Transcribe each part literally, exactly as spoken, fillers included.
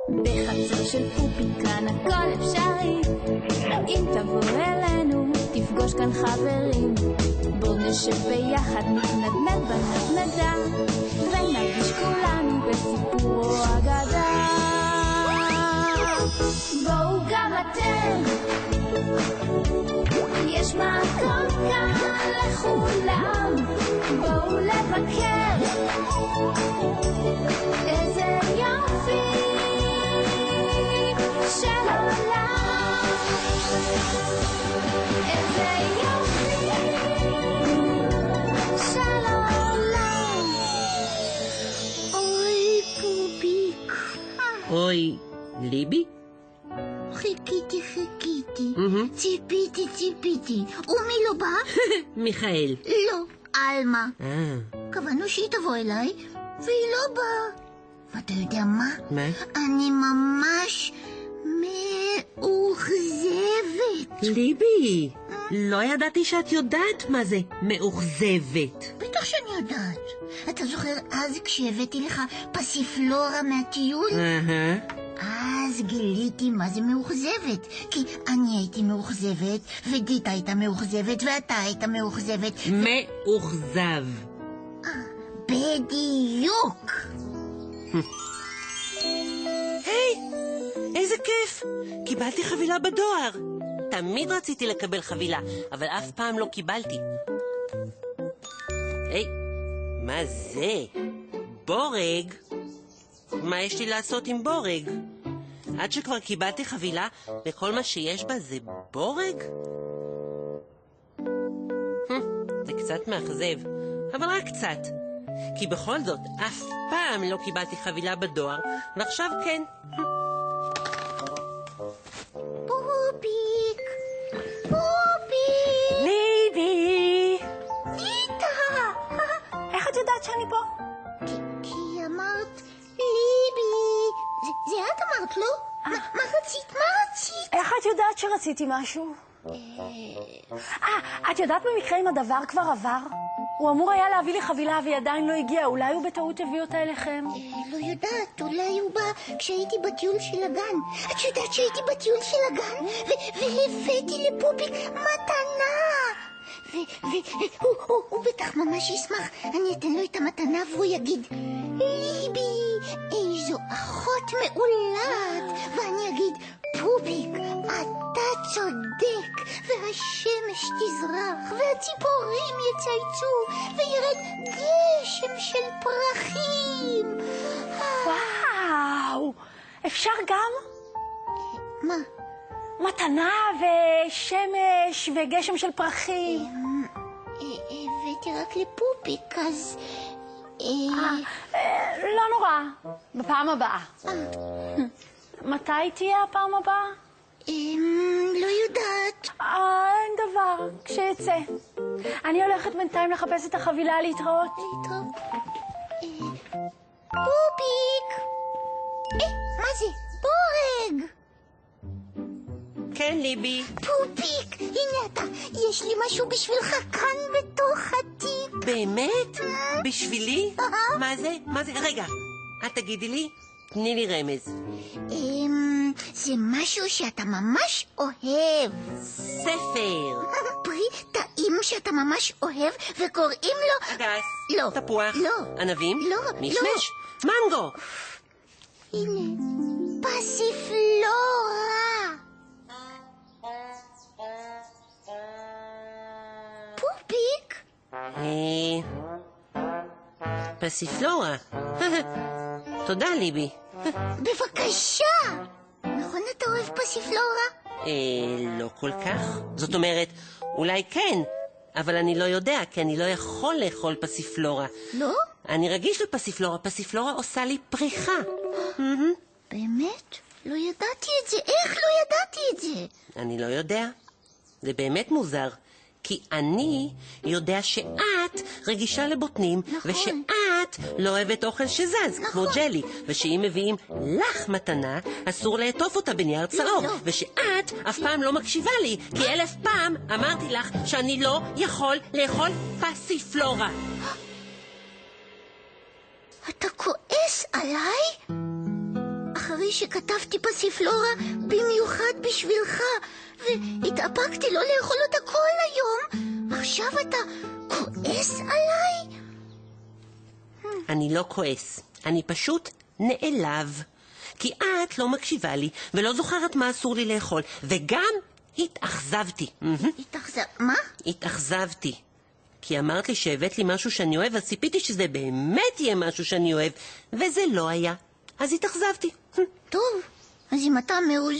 בחצר של פופיק כאן הכל אפשרי, אם תבוא אלינו תפגוש כאן חברים, בוא נשב ביחד נתנדנד בנדנדה ונרגיש כולנו בסיפור או אגדה. בואו גם אתם, יש מקום כאן לכולם, בואו לבקר, איזה יופי של עולם, איזה יופי של עולם. אוי פופיק. אוי ליבי? חיכיתי, חיכיתי, ציפיתי, ציפיתי. ומי לא בא? מיכאל. לא, אלמה. קבענו שהיא תבוא אליי, והיא לא באה. ואתה יודע מה? מה? אני ממש מאוכזבת. ליבי, לא ידעתי שאת יודעת מה זה מאוכזבת. בטח שאני יודעת. אתה זוכר אז כשהבאתי לך פסיפלורה מהטיול? אהה. אז גיליתי מה זה מאוכזבת, כי אני הייתי מאוכזבת, ודיטה הייתה מאוכזבת, ואתה היית מאוכזבת. מאוכזב. בדיוק. היי, איזה כיף. קיבלתי חבילה בדואר. תמיד רציתי לקבל חבילה, אבל אף פעם לא קיבלתי. היי, מה זה? בורג? מה יש לי לעשות עם בורג? עד שכבר קיבלתי חבילה וכל מה שיש בה זה בורג? זה קצת מאכזב, אבל רק קצת. כי בכל זאת אף פעם לא קיבלתי חבילה בדואר, ועכשיו כן. פופיק, פופיק. ליבי! דיטה! איך את יודעת שאני פה? כי אמרת ליבי. זה את אמרת, לא? מה רצית? מה רצית? איך את יודעת שרציתי משהו? אה, את יודעת במקרה אם הדבר כבר עבר? הוא אמור היה להביא לי חבילה והיא עדיין לא הגיעה. אולי הוא בטעות הביא אותה אליכם? לא יודעת, אולי הוא בא כשהייתי בטיול של הגן. את יודעת שהייתי בטיול של הגן והבאתי לפופיק מתנה. והוא בטח ממש ישמח. אני אתן לו את המתנה והוא יגיד, ליבי, איזו אחות מעולת. ואני אגיד, פופיק, אתה צודק, והשמש תזרח, והציפורים יצייצו, וירד גשם של פרחים. וואו, אפשר גם? מה? מתנה ושמש וגשם של פרחים. הבאתי רק לפופיק, אז... לא נורא, בפעם הבאה. מתי תהיה הפעם הבאה? לא יודעת. אין דבר, כשיצא. אני הולכת בינתיים לחפש את החבילה. להתראות. להתראות. פופיק! אה, מה זה? בורג! כן, ליבי. פופיק, הנה אתה. יש לי משהו בשבילך כאן בתוך התיק. באמת? בשבילי? מה זה? מה זה? רגע, את תגידי לי, תני לי רמז. אמ, זה משהו שאתה ממש אוהב. ספר. פרי טעים שאתה ממש אוהב וקוראים לו... אגס. לא. תפוח. לא. ענבים. לא. משמש. מנגו. הנה, פסיפלורה. פופיק? אה... פסיפלורה. תודה, ליבי. בבקשה. נכון אתה אוהב פסיפלורה? אה, לא כל כך. זאת אומרת, אולי כן, אבל אני לא יודע, כי אני לא יכול לאכול פסיפלורה. לא? אני רגיש לפסיפלורה. פסיפלורה עושה לי פריחה. באמת? לא ידעתי את זה. איך לא ידעתי את זה? אני לא יודע. זה באמת מוזר. כי אני יודע שאת רגישה לבוטנים, נכון. ושאת לא אוהבת אוכל שזז, נכון. כמו ג'לי, ושאם מביאים לך מתנה, אסור לעטוף אותה בנייר צהוב, לא. ושאת אף פעם לא מקשיבה לי, כי אלף פעם אמרתי לך שאני לא יכול לאכול פסיפלורה. אתה כועס עליי? אחרי שכתבתי פסיפלורה במיוחד בשבילך, והתאפקתי לא לאכול אותה כל היום. עכשיו אתה כועס עליי? אני לא כועס, אני פשוט נעלב. כי את לא מקשיבה לי ולא זוכרת מה אסור לי לאכול, וגם התאכזבתי. התאכזב... מה? התאכזבתי. כי אמרת לי שהבאת לי משהו שאני אוהב, אז ציפיתי שזה באמת יהיה משהו שאני אוהב, וזה לא היה. אז התאכזבתי. טוב, אז אם אתה מאוז...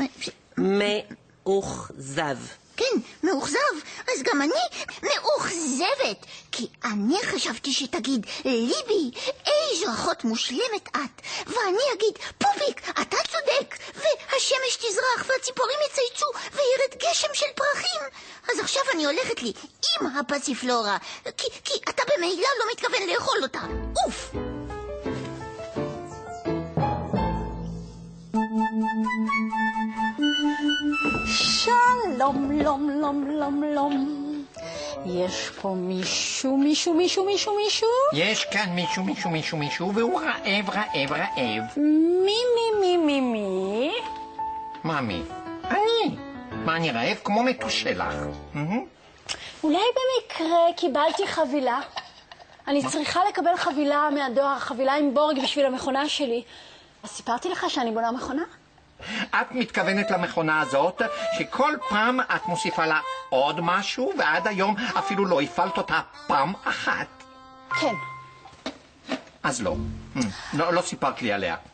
מאוכזב. כן, מאוכזב. אז גם אני מאוכזבת. כי אני חשבתי שתגיד, ליבי, איזו אחות מושלמת את. ואני אגיד, פופיק, אתה צודק. והשמש תזרח והציפורים יצייצו וירד גשם של פרחים. אז עכשיו אני הולכת לי עם הפסיפלורה. כי, כי אתה במילא לא מתכוון לאכול אותה. אוף! שלום, לום, לום, לום, לום. יש פה מישהו, מישהו, מישהו, מישהו, מישהו? יש כאן מישהו, מישהו, מישהו, מישהו, והוא רעב, רעב, רעב. מי, מי, מי, מי, מי? מה מי? אני. מה, אני רעב? כמו מתושלח. אולי במקרה קיבלתי חבילה. אני צריכה לקבל חבילה מהדואר, חבילה עם בורג בשביל המכונה שלי. אז סיפרתי לך שאני בונה מכונה? את מתכוונת למכונה הזאת שכל פעם את מוסיפה לה עוד משהו, ועד היום אפילו לא הפעלת אותה פעם אחת. כן. אז לא. לא, לא סיפרת לי עליה.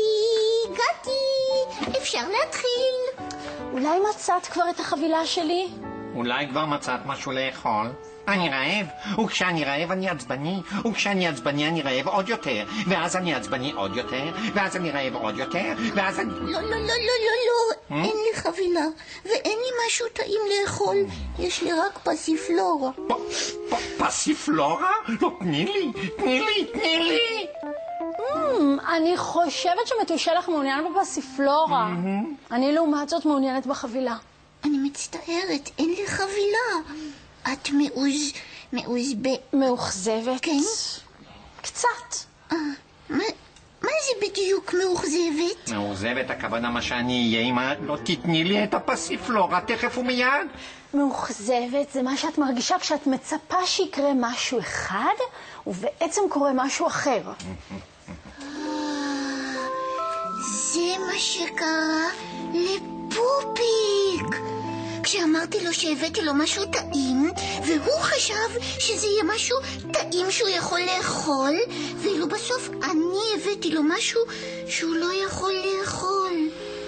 הגעתי, אפשר להתחיל. אולי מצאת כבר את החבילה שלי? אולי כבר מצאת משהו לאכול? אני רעב, וכשאני רעב אני עצבני, וכשאני עצבני אני רעב עוד יותר, ואז אני עצבני עוד יותר, ואז אני רעב עוד יותר, ואז אני... לא, לא, לא, לא, לא, לא, אין לי חבילה, ואין לי משהו טעים לאכול, יש לי רק פסיפלורה. פסיפלורה? לא, תני לי, תני לי, תני לי. אני חושבת שמתושלח מעוניין בפסיפלורה. אני לעומת זאת מעוניינת בחבילה. אני מצטערת, אין לי חבילה. את מאוז... מאוז ב... מאוכזבת? כן. קצת. אה, מה, מה זה בדיוק מאוכזבת? מאוכזבת הכוונה מה שאני אהיה אם לא תתני לי את הפסיפלורה תכף ומיד. מאוכזבת זה מה שאת מרגישה כשאת מצפה שיקרה משהו אחד ובעצם קורה משהו אחר. זה מה שקרה לפופיק. כשאמרתי לו שהבאתי לו משהו טעים, והוא חשב שזה יהיה משהו טעים שהוא יכול לאכול, ואילו בסוף אני הבאתי לו משהו שהוא לא יכול לאכול.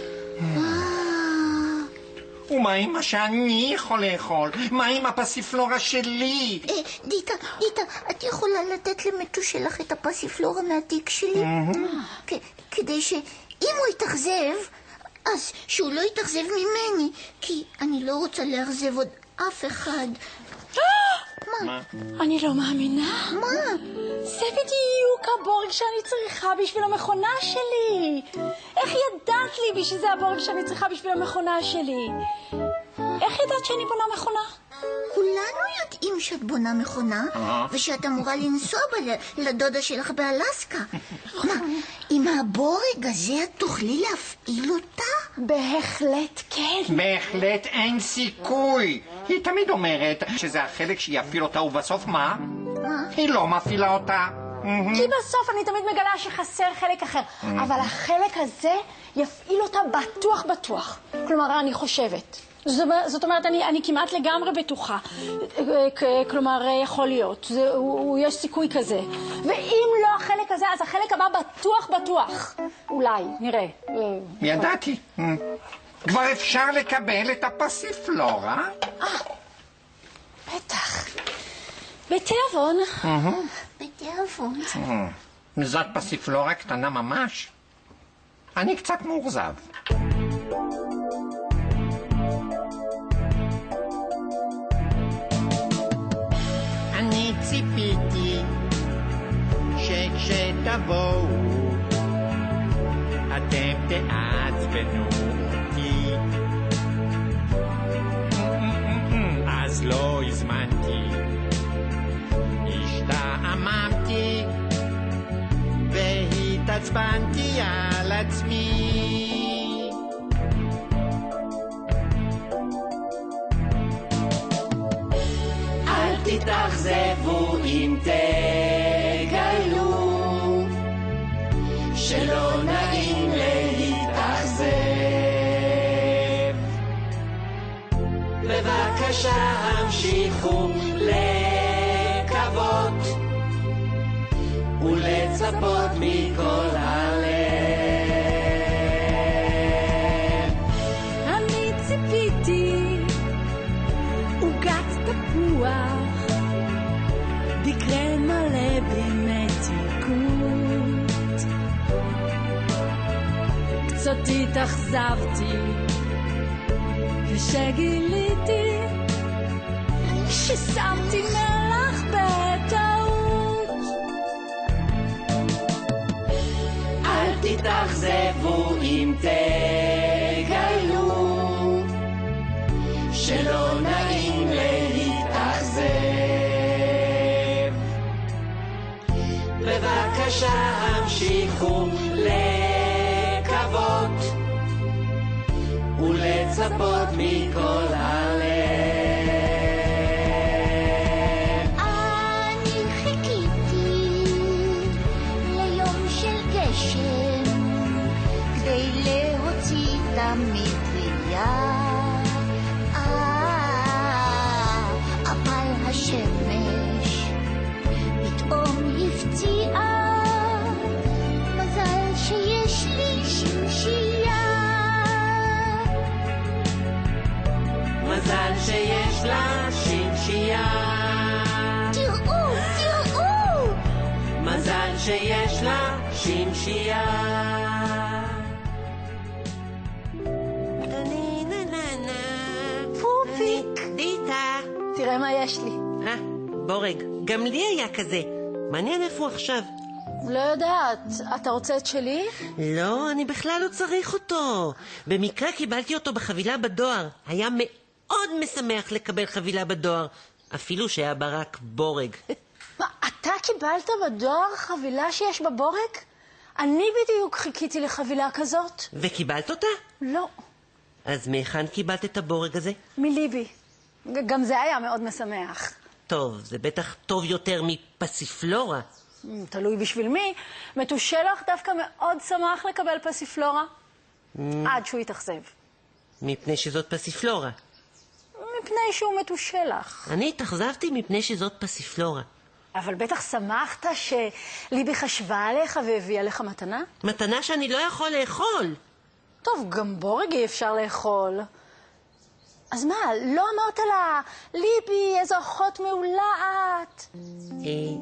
ומה עם מה שאני יכול לאכול? מה עם הפסיפלורה שלי? דיטה, דיטה, את יכולה לתת למתושלח את הפסיפלורה מהתיק שלי? כדי שאם הוא יתאכזב, אז שהוא לא יתאכזב ממני, כי אני לא רוצה לאכזב עוד אף אחד. מה? אני לא מאמינה. מה? זה בדיוק הבורג שאני צריכה בשביל המכונה שלי. איך ידעת לי שזה הבורג שאני צריכה בשביל המכונה שלי? איך ידעת שאני בונה מכונה? כולנו יודעים שאת בונה מכונה, ושאת אמורה לנסוע בה לדודה שלך באלסקה. מה, עם הבורג הזה את תוכלי להפעיל אותה? בהחלט כן. בהחלט אין סיכוי. היא תמיד אומרת שזה החלק שיפעיל אותה, ובסוף מה? מה? היא לא מפעילה אותה. כי בסוף אני תמיד מגלה שחסר חלק אחר, אבל החלק הזה יפעיל אותה בטוח בטוח. כלומר, אני חושבת. זאת אומרת, אני, אני כמעט לגמרי בטוחה. כלומר, יכול להיות. זה, הוא, יש סיכוי כזה. ואם לא החלק הזה, אז החלק הבא בטוח בטוח. אולי, נראה. ידעתי. כבר אפשר לקבל את הפסיפלורה? אה, בטח. בתיאבון. בתיאבון. זאת פסיפלורה קטנה ממש. אני קצת מאוכזב. אני ציפיתי שכשתבואו אתם תעצבנו אותי, אז לא הזמנתי, השתעממתי והתעצבנתי. התעצבנתי על עצמי. אל תתאכזבו אם תגלו שלא נעים להתאכזב. בבקשה המשיכו לקוות ולצפות מכל הלב. אני ציפיתי עוגת תפוח בקרם מלא במתיקות, קצת התאכזבתי כשגיליתי ששמתי מלח בטעות. אל תתאכזבו אם תגלו שלא נעים להתאכזב. בבקשה המשיכו לקוות ולצפות מכל הלב. אני חיכיתי ליום של גשם כדי להוציא את המטריה, אבל השמש פתאום הפציעה. מזל שיש לי שמשייה, מזל שיש לה שמשייה. תראו, תראו, מזל שיש לה שמשייה. פופיק, דיטה. תראה מה יש לי. אה, בורג, גם לי היה כזה. מעניין איפה הוא עכשיו. לא יודעת, אתה רוצה את שלי? לא, אני בכלל לא צריך אותו. במקרה קיבלתי אותו בחבילה בדואר. היה מאוד משמח לקבל חבילה בדואר, אפילו שהיה בה רק בורג. מה, אתה קיבלת בדואר חבילה שיש בה בורג? אני בדיוק חיכיתי לחבילה כזאת. וקיבלת אותה? לא, אז מהיכן קיבלת את הבורג הזה? מליבי. גם זה היה מאוד משמח. טוב, זה בטח טוב יותר מפסיפלורה. תלוי בשביל מי. מתושלח דווקא מאוד שמח לקבל פסיפלורה, עד שהוא יתאכזב. מפני שזאת פסיפלורה. מפני שהוא מתושלח. אני התאכזבתי מפני שזאת פסיפלורה. אבל בטח שמחת שליבי חשבה עליך והביאה לך מתנה? מתנה שאני לא יכול לאכול. טוב, גם בורג אי אפשר לאכול. אז מה, לא אמרת לה, ליבי, איזו אחות מעולעת? אה...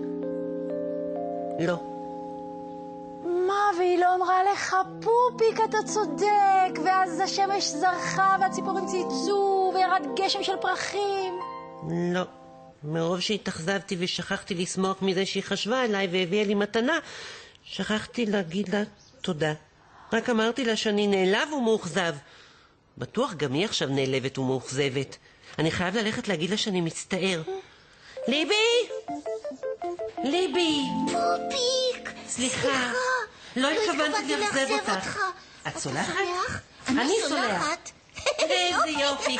לא. מה, והיא לא אמרה לך, פופיק, אתה צודק, ואז השמש זרחה והציפורים צייצו וירד גשם של פרחים? לא. מרוב שהתאכזבתי ושכחתי לשמוח מזה שהיא חשבה עליי והביאה לי מתנה, שכחתי להגיד לה תודה. רק אמרתי לה שאני נעלב ומאוכזב. בטוח גם היא עכשיו נעלבת ומאוכזבת. אני חייב ללכת להגיד לה שאני מצטער. ליבי! ליבי! פופיק, סליחה, לא התכוונתי לאכזב אותך. את סולחת? אני סולחת. איזה יופי.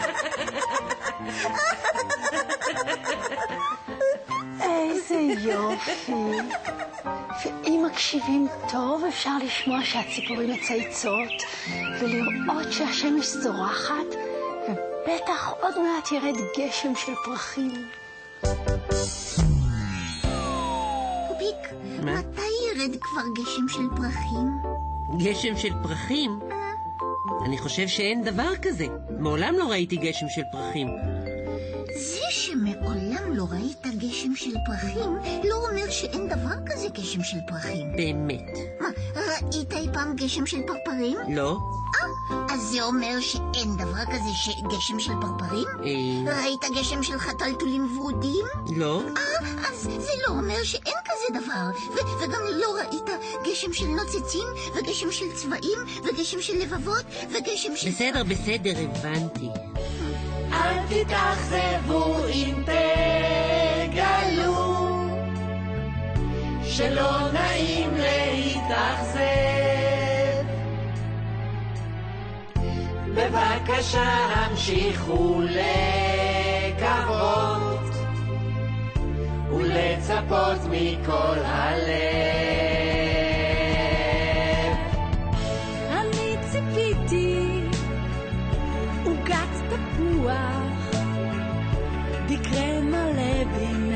איזה יופי. ואם מקשיבים טוב אפשר לשמוע שהציפורים מצייצות ולראות שהשמש זורחת, ובטח עוד מעט ירד גשם של פרחים. פופיק, מתי ירד כבר גשם של פרחים? גשם של פרחים? אני חושב שאין דבר כזה. מעולם לא ראיתי גשם של פרחים. זה שמעולם לא ראית גשם של פרחים לא אומר שאין דבר כזה גשם של פרחים. באמת. מה, ראית אי פעם גשם של פרפרים? לא. אה, אז זה אומר שאין דבר כזה גשם של פרפרים? אה... ראית גשם של חתלתולים ורודים? לא. אה, אז זה לא אומר שאין כזה דבר. ו- וגם לא ראית גשם של נוצצים, וגשם של צבעים, וגשם של לבבות, וגשם של... בסדר, בסדר, הבנתי. אל תתאכזבו אם תגלו שלא נעים להתאכזב. להתאכזב. בבקשה המשיכו לקוות ולצפות מכל הלב. אני ציפיתי עוגת תפוח בקרם מלא